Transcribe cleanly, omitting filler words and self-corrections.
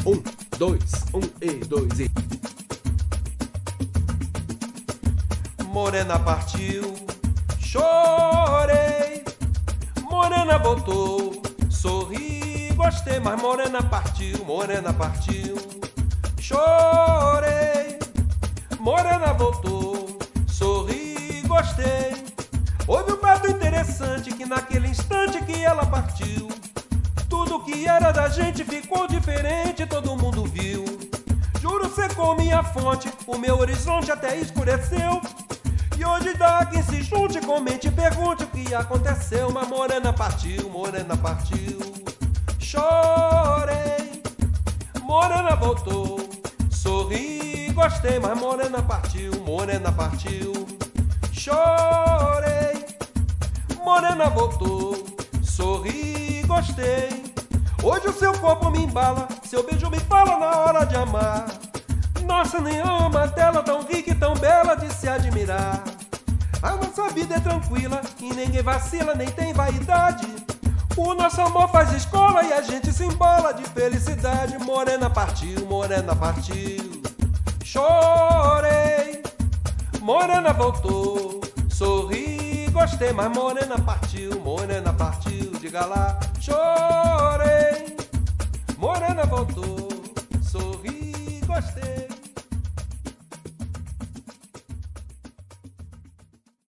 Um, dois, e dois e... Morena partiu, chorei. Morena voltou, sorri, gostei. Mas morena partiu, chorei. Morena voltou, sorri, gostei. Houve um fato interessante que naquele instante que ela partiu, tudo que era da gente ficou diferente, todo mundo viu. Juro secou minha fonte, o meu horizonte até escureceu. E hoje dá quem se junte, comente e pergunte o que aconteceu. Mas morena partiu, chorei. Morena voltou, sorri, gostei. Mas morena partiu, chorei. Morena voltou, sorri, gostei. Hoje o seu corpo me embala, seu beijo me fala na hora de amar. Nossa, nem ama tela tão rica e tão bela de se admirar. A nossa vida é tranquila e ninguém vacila, nem tem vaidade. O nosso amor faz escola e a gente se embola de felicidade. Morena partiu, chorei. Morena voltou, sorri, gostei. Mas morena partiu, diga lá, chorei. Morena voltou, sorri, gostei.